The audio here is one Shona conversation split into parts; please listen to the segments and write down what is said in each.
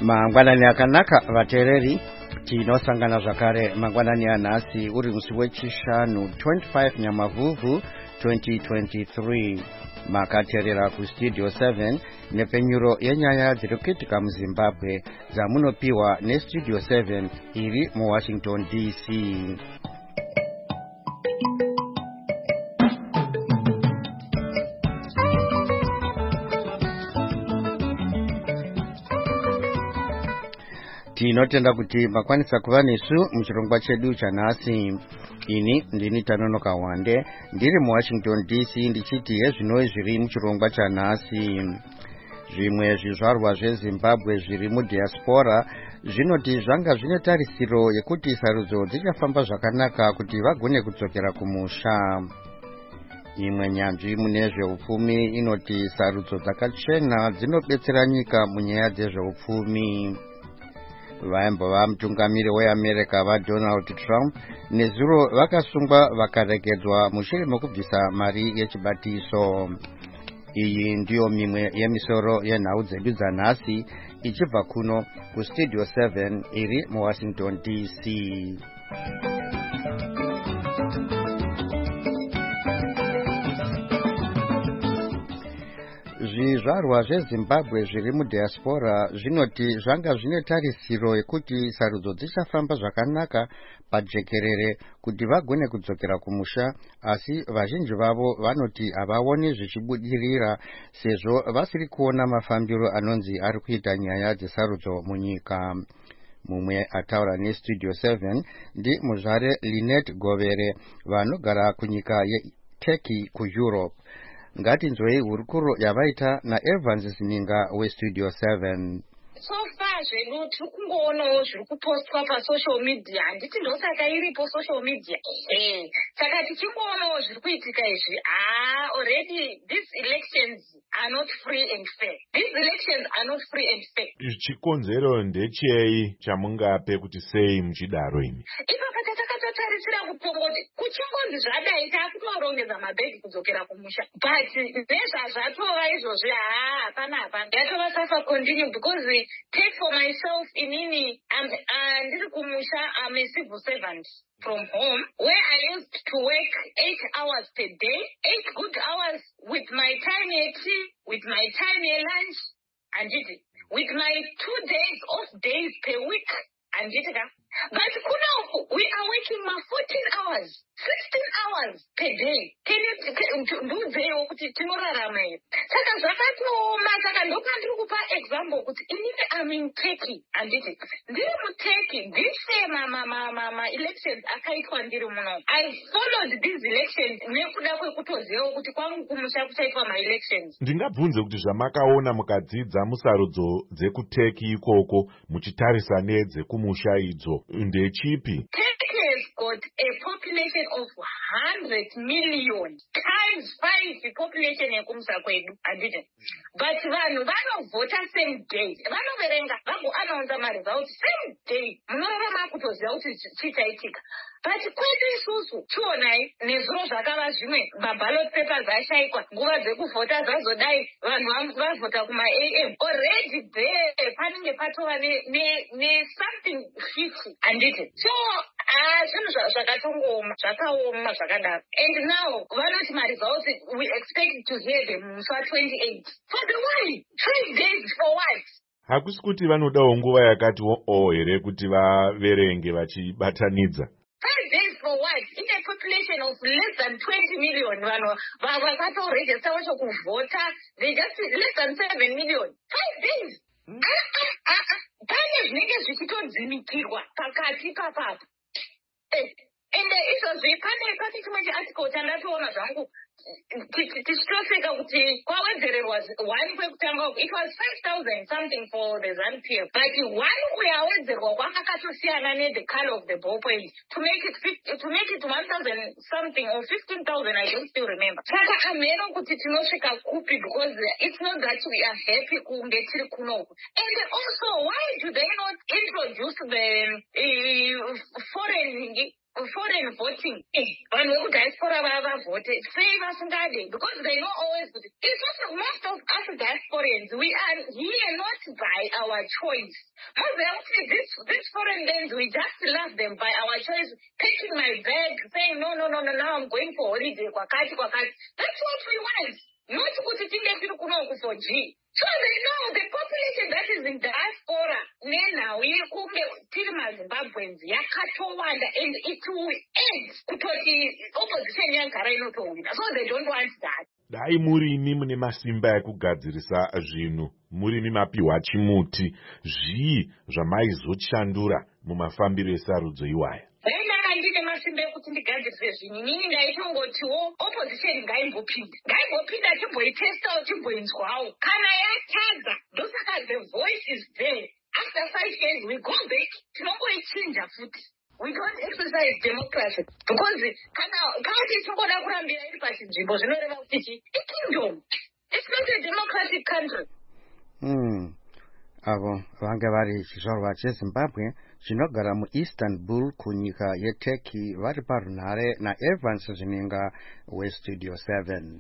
Mangwanani akanaka vateereri tinosangana zvakare mangwanani anhasi uri musi wechishanu 25 Nyamavhuvhu 2023 makateerera kustudio 7 nepenyuro yenyaya dziri kuitika muZimbabwe dzamunopiwa nestudio 7 iri muWashington DC. Tinotenda kuti makwanisa kuva nesu muchirongwa chedu chanhasi. Ini ndini Tanonoka Wande ndiri muWashington DC ndichiti hezvinoi zviri muchirongwa chanhasi. Zvimwe zvizvarwa zveZimbabwe zviri mudiaspora zvinoti zvanga zvine tarisiro yekuti sarudzo dzichafamba zvakanaka kuti vagone kudzokera kumusha. Imwe nyanzvi mune zveupfumi inoti sarudzo dzakachena dzinobetsera nyika munyaya dzezveupfumi. Vaimbova mutungamiri weAmerica vaDonald Trump nezuro vakasungwa vakaregedzwa mushure mekubvisa mari yechibatiso. Iyi ndiyo mimwe yemisoro yenhau dzedu dzanhasi ichibva kuno kustudio 7 iri muWashington DC. Zvizvarwa zveZimbabwe zviri mudiaspora zvinoti zvanga zvine tarisiro yekuti sarudzo dzichafamba zvakanaka pajekerere kuti vagone kudzokera kumusha, asi vazhinji vavo vanoti havaoni zvichibudirira sezvo vasiri kuona mafambiro anonzi ari kuita nyaya dzesarudzo munyika. Mumwe ataura nestudio 7 ndi muzvare Lynette Govere vanogara kunyika yeTurkey kuEurope. Ngatinzwei hurukuro yavaita naEvans Ninga westudio 7. So far zvedu tiri kungoonawo zviri kupostwa pasocial media, handiti ndosaka iripo social media. Saka tichingoonawo zviri kuitika izvi, already these elections are not free and fair. These elections are not free and fair. Chikonzero ndechei chamungape kuti sei muchidaro imi? Ipapa tatakatotarisira kupongoti kuchingonzi zvadai takutorongedza mabhegi kudzokera kumusha. But nezvazvatova izvozvi hapana yatova safa continue because take for myself inini ndiri kumusha, I'm a civil servant from home where I used to work 8 hours per day, 8 good hours with my time at tea, with my time at lunch, and with my 2 days off days per week, and but kunoku we are working 14 hours, 16 hours per day. Can you ndudzeiwo kuti tinorarama here? Saka zvakatooma, saka ndopandiri kupa example kuti inini I'm in Turkey, handiti ndiri muTurkey this elections akaitwa ndiri muno. I followed these elections nekuda kwekutoziva kuti kwangu kumusha kuchaitwa ma-elections. Ndingabvunze kuti zvamakaona mukadzidza musarudzo dzekuTurkey ikoko muchitarisa nedzekumusha idzo ndechipi? Turkey has got a population of 100 million times 5 population yekumusa kwedu, handiti? But vanhu vanovhota same day, vanoverenga vagoanaunza maresults same day, munoroma kutoziva kuti chichaitika. But kwedu isusu chionai nezuro zvakava zvimwe, maballot papers ashaikwa, nguva dzekuvhota zvazodai, vanhu vavhota kuma-AM already there panenge patova ne-something fishy, handiti? So zvinhu zvakatongooma, zvakaoma zvakadaro. And now vanoti maresults we expect to hear them musi 28 for the why? 5 days for what? Hakusi kuti vanodawo nguva yakati here kuti vaverenge vachibatanidza. 5 days for what? In a population of less than 20 million, vanhu vakatoregister vacho kuvhota, they just less than 7 million. 5 days. Pane zvinenge zvichitodzimikirwa pakati papapo. And izvozvi pane chimwe chearticle chandatoona zvangu tichitoseka kuti kwawedzererwa 1 kwekutanga, it was 5,000 something for the ZANU-PF, but 1 kuyawedzerwa kwakatosiyana the color of the ballpoint to make it 1,000 something or 15,000, I don't still remember. Saka ameno kuti tinosvika kupi, because it's not that we are happy kunge tiri kunoku. And also, why do they not introduce the foreign foreign voting. Vanhu vekudiaspora vavote sei vasingade, because they know always that it's also most of us diasporans, we are here not by our choice. Most of this foreign lands, we just love them by our choice, taking my bag, saying no, now I'm going for holiday, kwakati. That's what we want. Not kuti tinge tiri kuno for G. So they know the population that is in diaspora now kunge tiri maZimbabweans yakatowanda, and it will end kutoti opposition yagara inotowina. So they don't want that. Dai murimi mune masimba ekugadzirisa zvinhu, murimi mapiwa chimuti, zvii zvamaizoshandura mumafambiro esarudzo iwaya? Ndine masimba ekuti ndigadzirise zvinhu. Inini ndaitongotiwo opposition ngaimbopinda chimboitestawo chimboinzwawo. Kana yatadza, ndosaka the voice is there. After 5 years we go back, tinongoichinja futi. We don't exercise democracy because kana tichingoda kurambira iri pachinzvimbo zvinoreva kuti ikingdom. It's not a democratic country. Avo vange vari chizvarwa cheZimbabwe chinogara muIstanbul kunyika yeTurkey, vari parunhare naEvans Zvininga weStudio 7.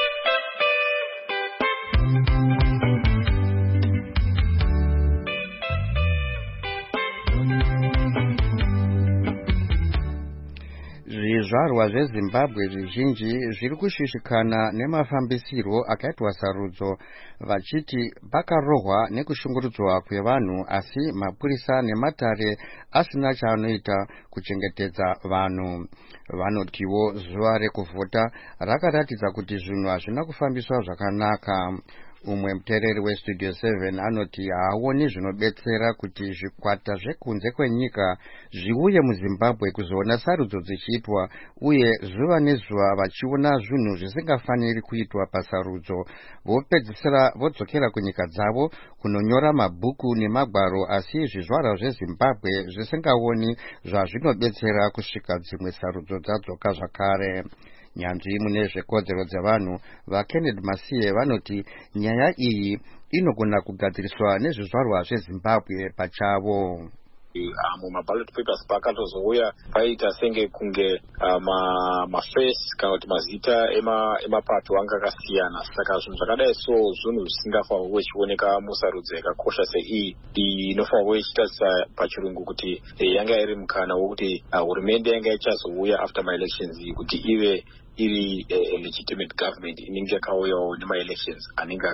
Zvizvarwa zveZimbabwe zvizhinji zviri kushushikana nemafambisirwo akaitwa sarudzo, vachiti vakarohwa nekushungurudzwa kwevanhu, asi mapurisa nematare asina chaanoita kuchengetedza vanhu. Vanotiwo zuva rekuvhota rakaratidza kuti zvinhu hazvina kufambiswa zvakanaka. Umwe muteereri weStudio 7 anoti haaoni zvinobetsera kuti zvikwata zvekunze kwenyika zviuye muZimbabwe kuzoona sarudzo dzichiitwa, uye zuva nezuva vachiona zvinhu zvisingafaniri kuitwa pasarudzo. Vopedzisira vodzokera kunyika dzavo kunonyora mabhuku nemagwaro, asi zvizvarwa zveZimbabwe zvisingaoni zvazvinobetsera kusvika dzimwe sarudzo dzadzoka zvakare. Nyanzvi mune zvekodzero dzevanhu vaKennedy Masiye vanoti nyaya iyi inogona kugadziriswa nezvizvarwa zveZimbabwe pachavo. mumaballot papers pakatozouya paita senge kunge mafesi kana kuti mazita emapato anga akasiyana. Saka zvinhu zvakadai so zvinhu zvisingafanirwi kuchioneka musarudzo yakakosha sei inofanirwa ichitarisa pachirungu kuti yanga iri mukana wokuti hurumende yanga ichazouya after my-elections kuti ive iri legitimate government inenge yakauyawo nema-elections anenge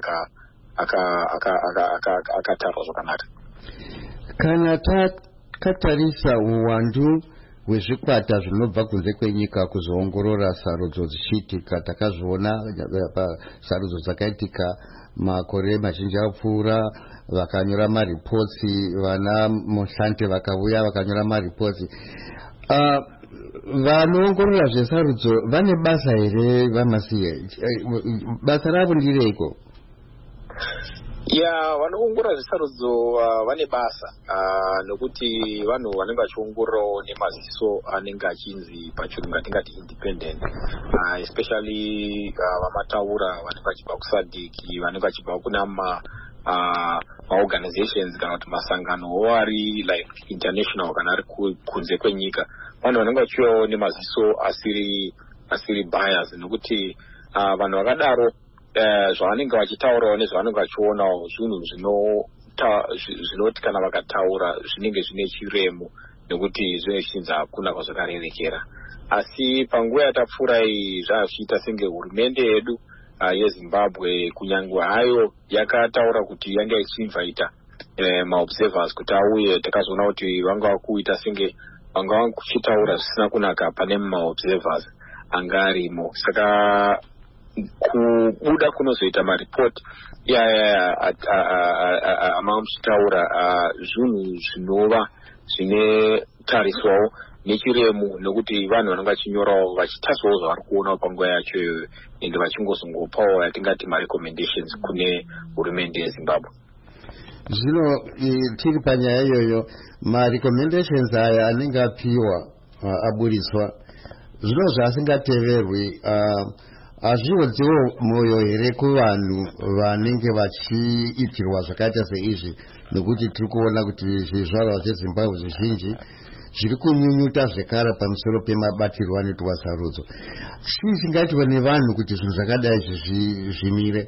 akatarwa zvakanaka. Kana takatarisa uwandu hwezvikwata zvinobva kunze kwenyika kuzoongorora sarudzo dzichiitika, takazviona sarudzo dzakaitika makore mazhinji apfuura, vakanyora maripotsi, vana Mohlante vakauya vakanyora maripotsi. Vanoongorora zvesarudzo vane basa here vaMasiye? Basa ravo ndireiko? Vanoongorora zvesarudzo vane basa nokuti vanhu vanenge vachiongororawo nemaziso anenge achinzi pachirungu atingati independent, especially vamataura vanenge vachibva kuSADC, vanenge vachibva kuna maorganizations kana kuti masangano ari like international kana ari kunze kwenyika. Vanhu vanenge vachiuyawo nemaziso asiri bias, nokuti vanhu vakadaro zvavanenge vachitaurawo nezvavanenge vachionawo zvinhu zvinoti kana vakataura zvinenge zvine chiremu, nekuti zvinochinzi hakuna kwazvakarerekera. Asi panguva yatapfuura iyi zvazviita senge hurumende yedu yeZimbabwe kunyange hayo yakataura kuti yanga ichiinvaita maobservers kuti auye, takazoona kuti vanga vakuita senge vanga vakuchitaura zvisina kunaka pane maobservers anga arimo. Saka kubuda kunozoita maripoti amamuchitaura zvinhu zvinova zvine tariswawo nechiremu, nokuti vanhu vanenge vachinyorawo vachitarisawo zvavari kuonawo panguva yacho iyoyo, ende vachingozongopawo yatingati marecommendations kune hurumende yeZimbabwe. Zvino tiri panyaya iyoyo, marecommendations aya anenge apiwa aburiswa, zvino zvasingateverwi hazviwodzewo mwoyo here kuvanhu vanenge vachiitirwa zvakaita seizvi, nokuti tiri kuona kuti zvizvarwa zveZimbabwe zvizhinji zviri kunyunyuta zvekare pamusoro pemabatirwo anoitwa sarudzo. Chii chingaitwa nevanhu kuti zvinhu zvakadai zvimire?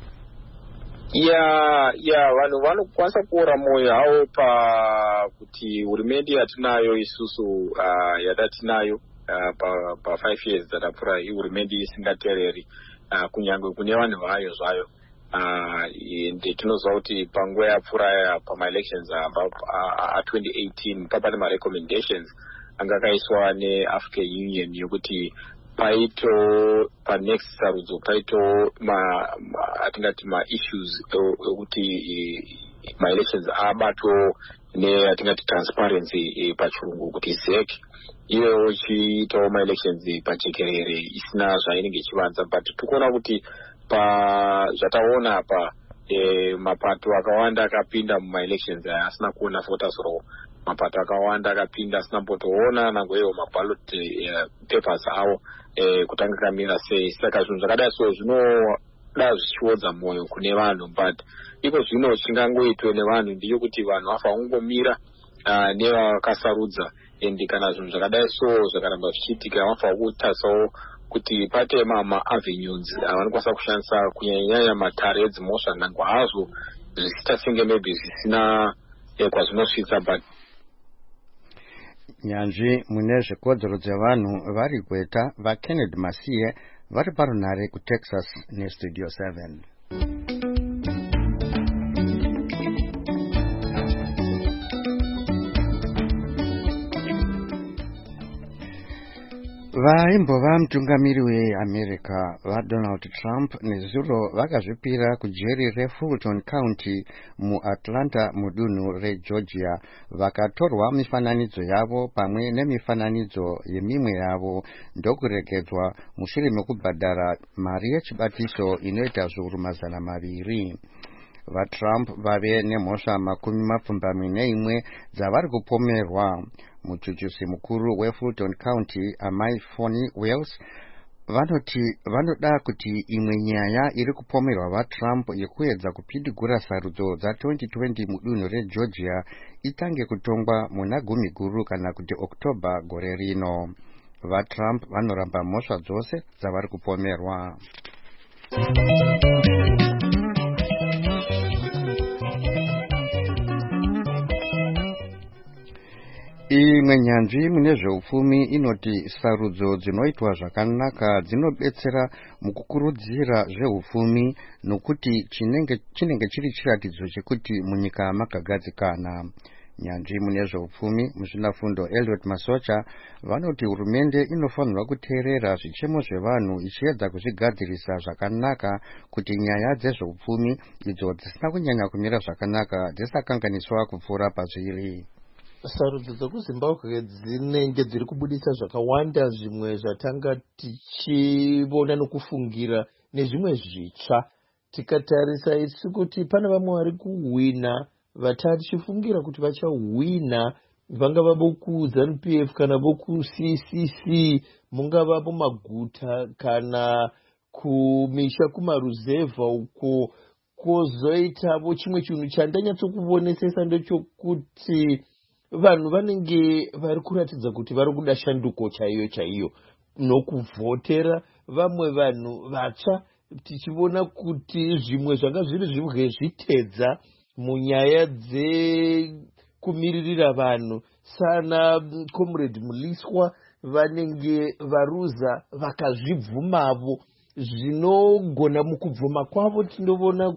Vanhu vanokwanisa kuora moyo havo pakuti hurumende yatinayo isusu yadatinayo pa 5 years dzatapfuura ihurumende isingateereri kunyange kune vanhu vayo zvayo. Tinoziva kuti panguva yapfuura pama-elections a2018 papane ma-recommendations anga akaiswa neAfrican Union yokuti paito panext sarudzo paito atingati ma-issues ekuti ma-elections abato neatingati transparency pachirungu kuti ZEC iyo chiitawo ma-elections pajekerere isina zvainenge ichivanza. But tikuona kuti zvataona apa mapato akawanda akapinda muma-elections aya asina kuona voters roll. Mapato akawanda akapinda asina mbotoona nangoiwo maballot papers avo kutanga kamira sei. Saka zvinhu zvakadai so zvinoda zvichiodza mwoyo kune vanhu, but iko zvino chingangoitwe nevanhu ndiyo kuti vanhu vafa kungomira nevakasarudza. Endi kana zvinhu zvakadai so zvakaramba zvichiitika vafa kutarisawo kuti pate ma-avenues avanokwanisa kushandisa kunyanya matare edzimosva nangwa hazvo zvisita senge maybe zvisina kwazvinosvitsa. But nyanzvi mune zvikodzero dzevanhu vari kweta vaKennedy Masiye vari parunhare kuTexas neStudio 7. Vaimbova mutungamiri weAmerica vaDonald Trump nezuro vakazvipira kujeri reFulton County muAtlanta mudunhu reGeorgia vakatorwa mifananidzo yavo pamwe nemifananidzo yemimwe yavo ndokuregedzwa mushure mekubhadhara mari yechibatiso inoita zviuru 200. VaTrump vave nemhosva 21 dzavari kupomerwa. Muchuchusi mukuru weFulton County Amai Fonnie Wells vanoti vanoda kuti imwe nyaya iri kupomerwa vaTrump yekuedza kupidigura sarudzo dza2020 mudunhu reGeorgia itange kutongwa muna gumi guru kana kuti Oktoba gore rino. VaTrump vanoramba mhosva dzose dzavari kupomerwa. Imwe nyanzvi mune zveupfumi inoti sarudzo dzinoitwa zvakanaka dzinobetsera mukukurudzira zveupfumi nokuti chinenge chiri chiratidzo chekuti munyika makagadzikana. Nyanzvi mune zveupfumi muzvinafundo Elliot Masocha vanoti hurumende inofanirwa kuteerera zvichemo zvevanhu ichiedza kuzvigadzirisa zvakanaka kuti nyaya dzezveupfumi idzo dzisina kunyanya kumira zvakanaka dzisakanganiswa kupfuura pazviri. Sarudzo dzekuZimbabwe dzinenge dziri kubudisa zvakawanda, zvimwe zvatanga tichivona nokufungira nezvimwe zvitsva. Tikatarisa isi kuti pane vamwe vari kuhwina vatari tichifungira kuti vachahwina, vangava voku ZANU-PF kana voku CCC, mungava mumaguta kana kumisha kumaruzevha uko. Kozoitavo chimwe chinhu chandanyatsokuonesesa ndechokuti vanhu vanenge vari kuratidza kuti vari kuda shanduko chaiyo nokuvhotera vamwe vanhu vatsva, tichiona kuti zvimwe zvanga zviri zvibwe zvitedza munyaya dzekumiririra vanhu sana Comrade Muliswa vanenge varuza vakazvibvumavo. Zvinogona mukubvuma kwavo tinoona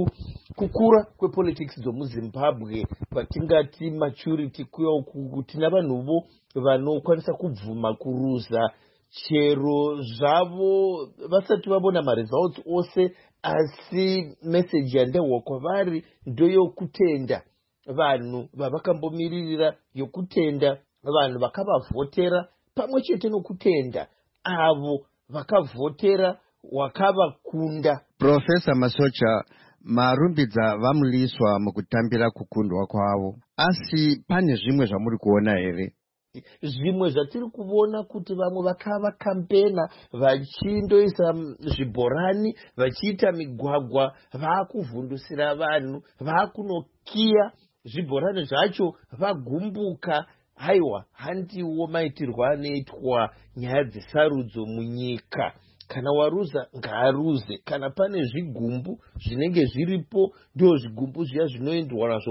kukura kwepolitics dzomuZimbabwe patingati maturity kuya kuti navanhuvo vanokwanisa kubvuma kuruza chero zvavo vasati vabona maresults ose, asi message yandehwa kwavari ndoyokutenda vanhu vavakambomiririra, yokutenda vanhu vakavavhotera, pamwe chete nokutenda avo vakavhotera wakavakunda. Profesa Masocha, marumbidza vamuliswa mukutambira kukundwa kwavo, asi pane zvimwe zvamuri kuona here? Zvimwe zvatiri kuona kuti vamwe vakava kampena vachindoisa zvibhorani, vachiita migwagwa, vaakuvhundusira vanhu, vaakunokiya zvibhorani zvacho vagumbuka, haiwa handiwo maitirwa anoitwa nyaya dzesarudzo munyika. Kana waruza ngaaruze, kana pane zvigumbu zvinenge zviripo ndo zvigumbu zviya zvinoendwa nazvo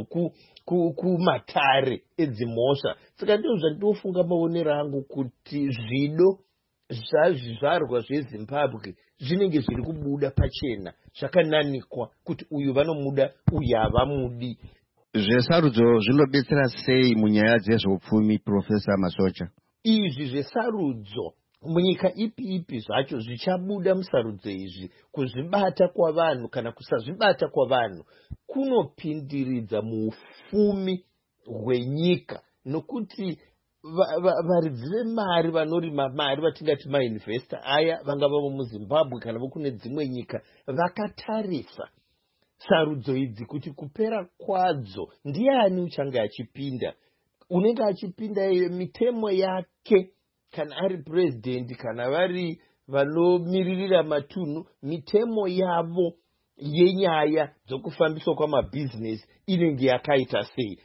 kumatare edzimhosva. Saka ndizvo zvandinofunga maonero angu kuti zvido zvazvizvarwa zveZimbabwe zvinenge zviri kubuda pachena, zvakananikwa kuti uyu vanomuda uyu havamudi. Zvesarudzo zvinobetsera sei munyaya dzezveupfumi, Profesa Masocha? Izvi zvesarudzo munyika ipi zvacho zvichabuda musarudzo izvi, kuzvibata kwavanhu kana kusazvibata kwavanhu kunopindiridza muufumi hwenyika, nokuti varidzi vemari vanorima mari vatingati mainvesta aya vangava vomuZimbabwe kana vokune dzimwe nyika vakatarisa sarudzo idzi kuti kupera kwadzo ndiani uchange achipinda. Unenge achipinda mitemo yake kana ari purezidendi kana vari vanomiririra matunhu, mitemo yavo yenyaya dzokufambiswa kwamabhizinesi inenge yakaita sei.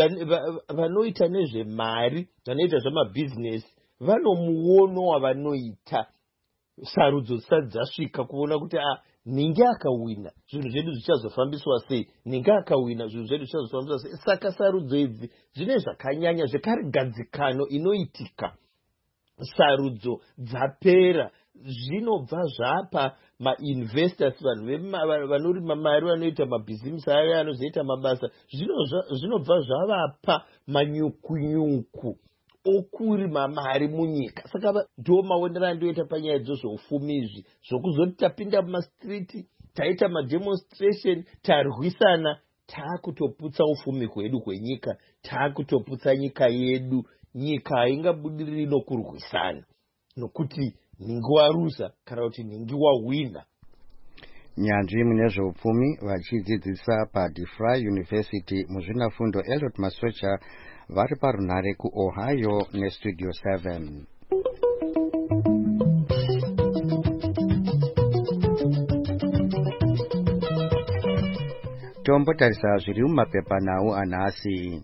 Vanoita nezvemari, vanoita zvamabhizinesi vanomuono wavanoita. Sarudzo dzisati dzasvika kuona kuti ninge akawina zvinhu zvedu zvichazofambiswa sei, ninge akawina zvinhu zvedu zvichazofambiswa sei. Saka sarudzo idzi zvine zvakanyanya, zvekare gadzikano inoitika sarudzo dzapera zvinobva zvapa mainvestors, vanhu vanorima mari vanoita mabhizinesi aya anozoita mabasa, zvinobva zvavapa manyukunyuku okurima mari munyika. Saka ndo maonero andoita panyaya dzezveufumi izvi, zvokuzoti tapinda mumastriti taita mademonstration tarwisana, taakutoputsa ufumi hwedu hwenyika, taakutoputsa nyika yedu. Nyika haingabudiriri nokurwisana nokuti ningi warusa kana kuti ningi wawina. Nyanzvi mune zveupfumi vachidzidzisa paDeFry University muzvinafundo Elliot Masocha vari parunhare kuOhio neStudio 7. Tombotarisa zviri mumapepanhau anhasi.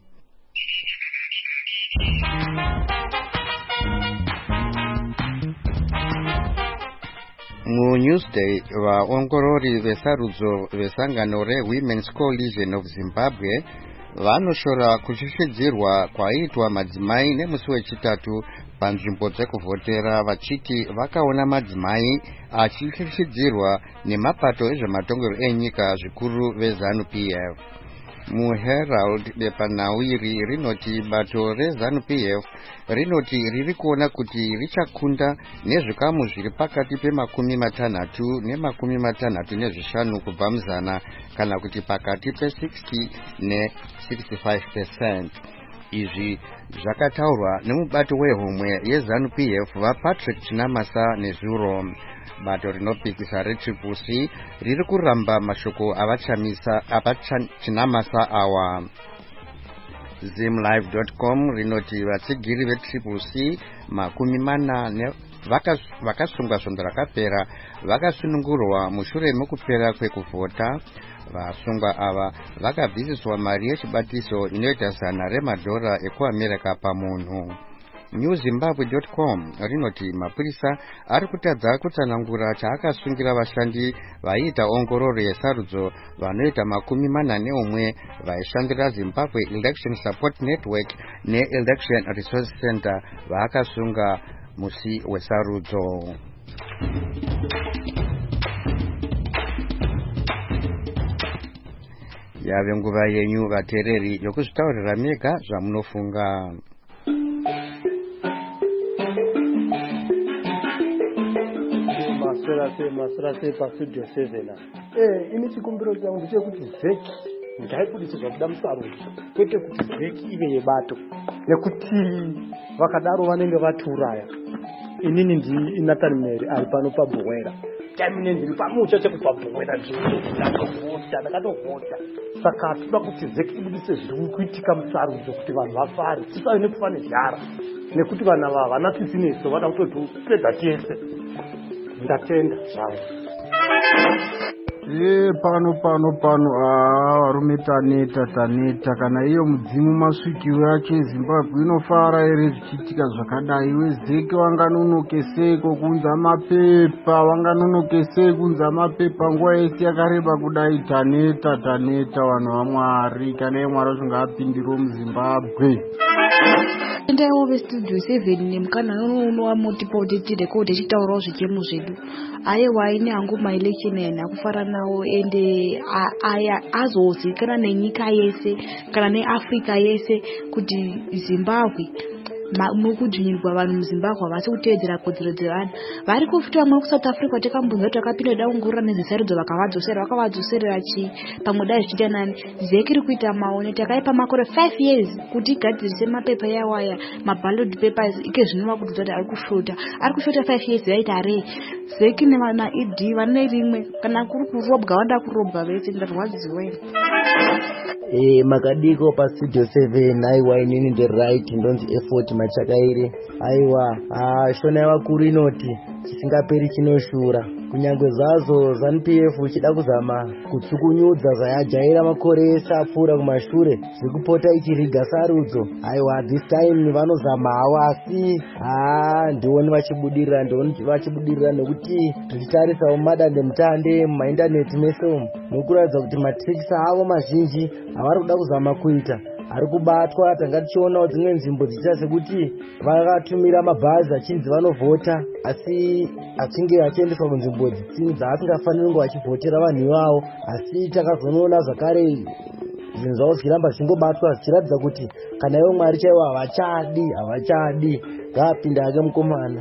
MuNewsday vaongorori vesarudzo vesangano reWomen's Coalition of Zimbabwe vanoshora kushishedzirwa kwaitwa madzimai nemusi wechitatu panzvimbo dzekuvhotera, vachiti vakaona madzimai achishishedzirwa nemapato ezvematongerwo enyika zvikuru veZANU-PF. MuHerald bepanhau iri rinoti bato reZANU-PF rinoti riri kuona kuti richakunda nezvikamu zviri pakati pe60 ne65 kubva muzana, kana kuti pakati pe60 ne65%. Izvi zvakataurwa nemubati wehomwe yeZANU-PF vaPatrick Chinamasa nezuro. Bato rinopikisa reTriple-C riri kuramba mashoko Chinamasa awa. Zimlive.com rinoti vatsigiri veTriple-C 40 vakasungwa svondo rakapera vakasunungurwa mushure mekupera kwekuvhota. Vasungwa ava vakabvisiswa mari yechibatiso inoita $100 ekuAmerica pamunhu. NewZimbabwe.com rinoti mapurisa ari kutadza kutsanangura chaakasungira vashandi vaiita ongororo yesarudzo vanoita 41 vaishandira Zimbabwe Election Support Network neElection Resource Center vaakasunga musi wesarudzo. Yave nguva yenyu vateereri yokuzvitaurira mega zvamunofunga. Masora paStudio 7. Ini chikumbiro changu ndechekuti vheki ngaibudise zvakuda musarudzo, kwete kuti vheki ive yebato, nekuti vakadaro vanenge vatiuraya. Inini ndi Nathan Mary ari pano paBhowera. Time ndiri pamucha chekupabhowera ndakatovhota. Saka toda kuti vheki ibudise zviri kuitika musarudzo kuti vanhu vafare, tisave nekufa nezhara, nekuti vanhu ava havana tsitsinetso, vada kutopedza chese. Ndatenda zvangu. pano varume taneta kana iyo mudzimu masvikiro yacho eZimbabwe inofara ere zvichiitika zvakadai? Wezeke wanganonokeseko kunza mapepa, kunza mapepa nguva yese yakareba kudai? Taneta vanhu vaMwari, kana yeMwari vasingapindiro muZimbabwe. Ndaiwo vestudio 7 nemukana unowa motipoti tirekode tichitaurawo zvichemo zvedu. Aiwa ine hangu maelection yana kufara nawo ende aya azozikanwa nenyika yese kana neAfrica yese kuti Zimbabwe mukudzvinyirwa vanhu muZimbabwe havasi kuteedzera kodzero dzevanhu. Vari kufuta vamwe kuSouth Africa takambonzwa takapinda daungurira nezvesarudzo vakavadzoserera chi pamwe dai zvichiita nani. Zeki iri kuita maone takaipa makore 5 years kuti igadzirise mapepa yawaya maballot papers ike zvinova kuti kuti ari kushota 5 years yaita rei. Zeki na ED vane rimwe kana kuri kurobwa vanda kurobwa vese ndarwadziwe. Makadiko pastudio 7 aiwa inini the right ndonzi effort machakaire aiwa shona yavakuru inoti chisingaperi chinoshura. Kunyangwe zvazo ZANU-PF uchida kuzama kutsukunyudza zvayajaira makore ese apfuura kumashure zvekupota ichiriga sarudzo. Aiwa this time vanozama hawo asi ndioni vachibudirira nekuti tichitarisawo madandemutande mumaindaneti mese umu nokuratidza kuti matricks avo mazhinji havari kuda kuzama kuita ari kubatwa. Tanga tichionawo dzimwe nzvimbo dzichita sekuti vakatumira mabhazi achinzi vanovhota asi achinge achiendeswa kunzvimbo dzaasingafaniri kunge vachivhotera vanhu ivavo. Asi takazonoona zvakare zvinhu zvavo zvichiramba zvichingobatwa zvichiratidza kuti kana ivo Mwari chaivo havachadi. Ngapinda hake mukomana.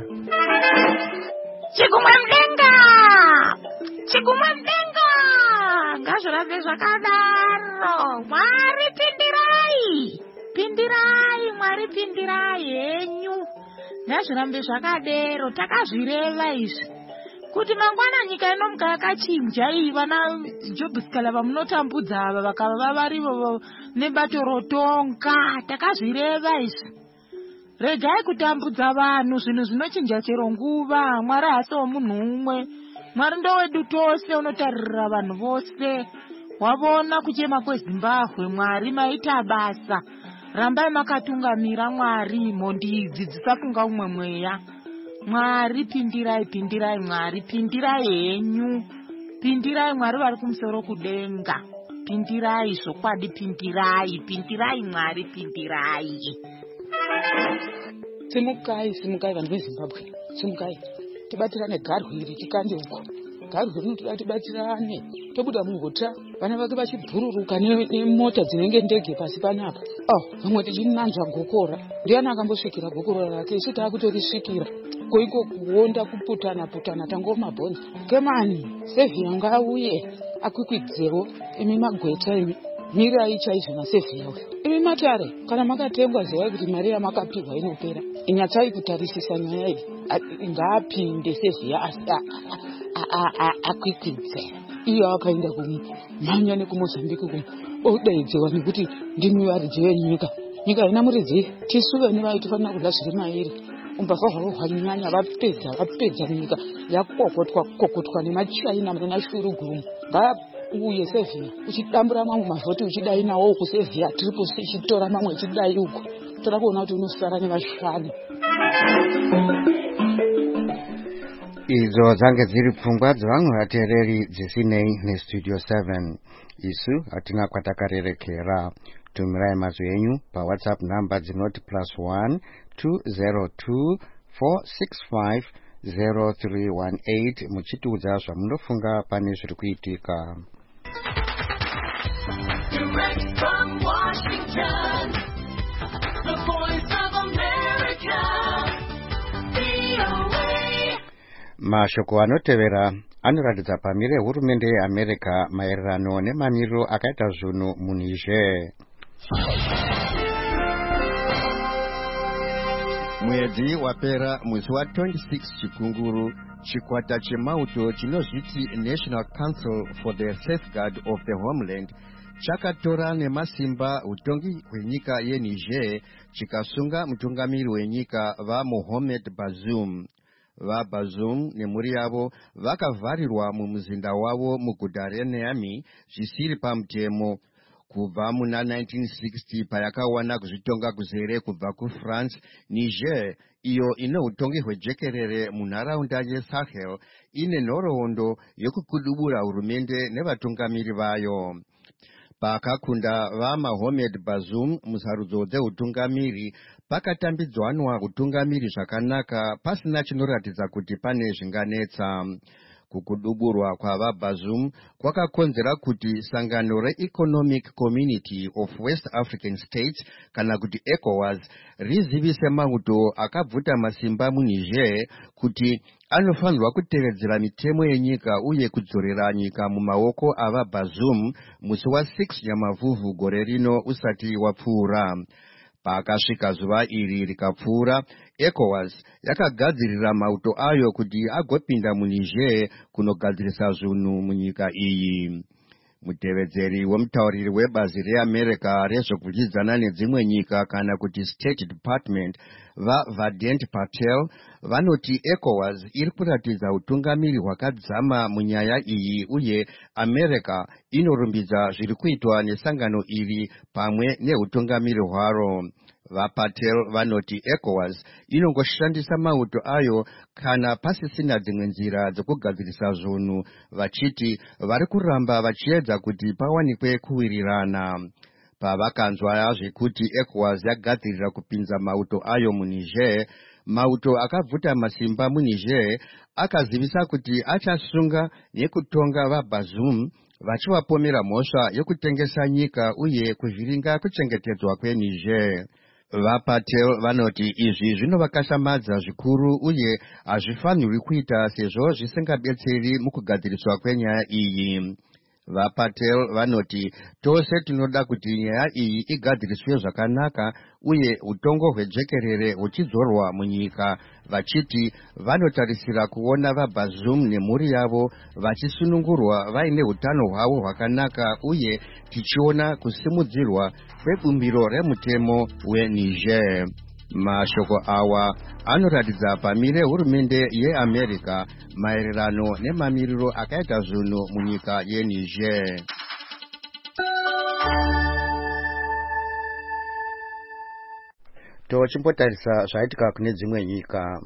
Chigumwe mdenga ngazvirambe zvakadaro. Mwari pindirai Mwari pindirai henyu. Ngazvirambe zvakadero. Takazvireva izvi kuti mangwana nyika inomuka yakachinja iyi vana Jobs vamunotambudza ava vakava varivo nebato rotonga. Takazvireva izvi. Regai kutambudza vanhu, zvinhu zvinochinja chero nguva. Mwari hasiwo munhu umwe. Mwari ndowedu tose, unotaririra vanhu vose. Wavona kuchema kweZimbabwe, Mwari maita basa. Rambai makatungamira Mwari, mhondi idzi dzisafunga umwe mweya. Mwari pindirai Mwari, pindirai henyu. Pindirai Mwari vari kumusoro kudenga. Pindirai zvokwadi, pindirai Mwari, pindirai. Simukai vanhu veZimbabwe, simukai. Tibatirane garwe iri tikande uko. Garwe rinotoda tibatirane. Tobuda muhota, vana vake vachibhururuka nemota dzinenge ndege pasi panapa. Vamwe tichinanzva gokora. Ndiani akambosvikira gokora rake? Isu taakutorisvikira. Koiko kuonda kuputana tangomabhonzi. Kemani, Sevhia ngauye akwikwidzewo imi magweta imi. Mirai chaizvo naSevhia uyu. Imi matare, kana makatengwa zivai kuti mari yamakapihwa inopera. Inyatsai kutarisisa nyaya iyi. Ngaapinde Sevhia akwikwidze. Iyo akaenda kumhanya nekumozambiki odaidzewa nekuti ndimi varidzi venyika. Nyika haina muridzi. Tisu vene vaitofanira kudya zviri mairi. Umbavha hwavo hwanyanya vapedza nyika yakokotwa nemachaina nemashuruguru. Uye Sevhia uchidambura mamwe mavhoti uchidai nawo uku Sevhia tiripo ichitora mamwe ichidai uku. Toda kuona kuti unosara nevashanu. Idzo dzange dziri pfungwa dzavamwe vateereri dzisinei nestudio 7. Isu hatina kwatakarerekera. Tumirai mazwi enyu paWhatsApp namba dzinoti +1 202 465 0318 muchitiudza zvamunofunga pane zviri kuitika. Direct from Washington, the Voice of America, VOA. Mashoko anotevera anoratidza pamire hurumende yeAmerica maererano nemamiriro akaita zvinhu muNiger. Mwedzi wapera mwezi wa 26 chikunguru chikwata chemauto chinozviti National Council for the Safeguard of the Homeland chakatora nemasimba utongi hwenyika yeNiger chikasunga mutungamiri wenyika vaMohamed Bazoum. vaBazoum nemhuri yavo vakavharirwa mumuzinda wavo muguta reNiamey zvisiri pamutemo kubva muna 1960 payakawana kuzvitonga kuzere kubva kuFrance. Niger, iyo ine utongi hwejekerere munharaunda yeSahel, ine nhoroondo yokukudubura hurumende nevatungamiri vayo. Pakakunda vaMohamed Bazoum musarudzo dzeutungamiri, pakatambidzwanwa utungamiri zvakanaka pasina chinoratidza kuti pane zvinganetsa. Kukuduburwa kwavaBazoum kwakakonzera kuti sangano reEconomic Community of West African States kana kuti ECOWAS rizivise mauto akabvuta masimba muNiger kuti anofanirwa kutevedzera mitemo yenyika uye kudzorera nyika mumaoko avaBazoum musi wa6 Nyamavhuvhu gore rino usati wapfuura. Pakasvika zuva iri rikapfuura, ECOWAS yakagadzirira mauto ayo kuti agopinda muNiger kunogadzirisa zvinhu munyika iyi. Mutevedzeri wemutauriri webazi reAmerica rezvokudyidzana nedzimwe nyika kana kuti State Department vaVadent Patel vanoti ECOWAS iri kuratidza utungamiri hwakadzama munyaya iyi uye America inorumbidza zviri kuitwa nesangano iri pamwe neutungamiri hwaro. VaPatel vanoti ECOWAS inongoshandisa mauto ayo kana pasisina dzimwe nzira dzokugadzirisa zvinhu, vachiti vari kuramba vachiedza kuti pawanikwe kuwirirana. Pavakanzwa zvekuti ECOWAS yagadzirira kupinza mauto ayo muNiger, mauto akabvuta masimba muNiger akazivisa kuti achasunga nekutonga vaBazoum vachivapomera mhosva yokutengesa nyika uye kuzviringa kuchengetedzwa kweNiger. VaPatel vanoti izvi zvinovakashamadza zvikuru uye hazvifanirwi kuita sezvo zvisingabetseri mukugadziriswa kwenyaya iyi. VaPatel vanoti tose tinoda kuti nyaya iyi igadziriswe zvakanaka uye utongo hwejekerere huchidzorwa munyika, vachiti vanotarisira kuona vaBazoum nemhuri yavo vachisunungurwa vaine hutano hwavo hwakanaka uye tichiona kusimudzirwa kwebumbiro remutemo weNiger. Mashoko awa anoratidza pamire hurumende yeAmerica maererano nemamiriro akaita zvinhu munyika yeNiger. Tochimbotarisa zvaitika kune dzimwe nyika.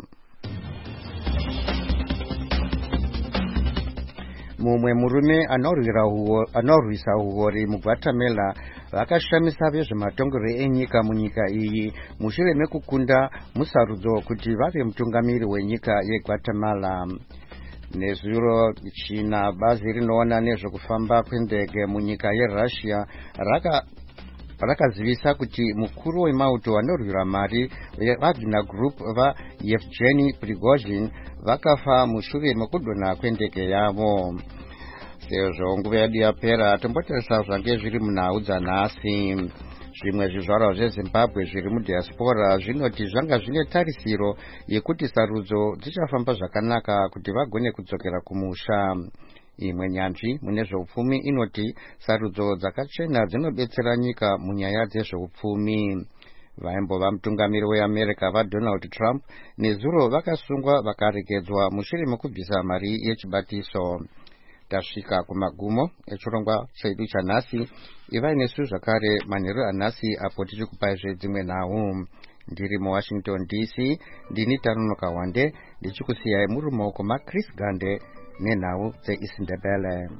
Mumwe murume anorwisa huori muGuatemala vakashamisa vezvematongero enyika munyika iyi mushure mekukunda musarudzo kuti vave mutungamiri wenyika yeGuatemala. Nezuro china bazi rinoona nezvekufamba kwendege munyika yeRussia rakazivisa kuti mukuru wemauto anorwira mari veWagner Group vaEvgeny Prigozhin vakafa mushure mekudonha kwendege yavo. Sezvo nguva yedu yapera, tombotarisa zvange zviri munhau dzanhasi. Zvimwe zvizvarwa zveZimbabwe zviri mudiaspora zvinoti zvanga zvine tarisiro yekuti sarudzo dzichafamba zvakanaka kuti vagone kudzokera kumusha. Imwe nyanzvi mune zveupfumi inoti sarudzo dzakachena dzinobetsera nyika munyaya dzezveupfumi. Vaimbova mutungamiri weAmerica vaDonald Trump nezuro vakasungwa vakaregedzwa mushure mekubvisa mari yechibatiso. Tasvika kumagumo echirongwa chedu chanhasi. Ivai nesu zvakare manheru anhasi apo tichikupai dzimwe nhau. Ndiri muWashington DC, ndini Tanonoka Wande ndichikusiyai muri mumaoko maChris Gande nenhau dzeIsindebele.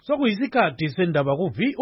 sokuyisikhathi sendaba ku-VOA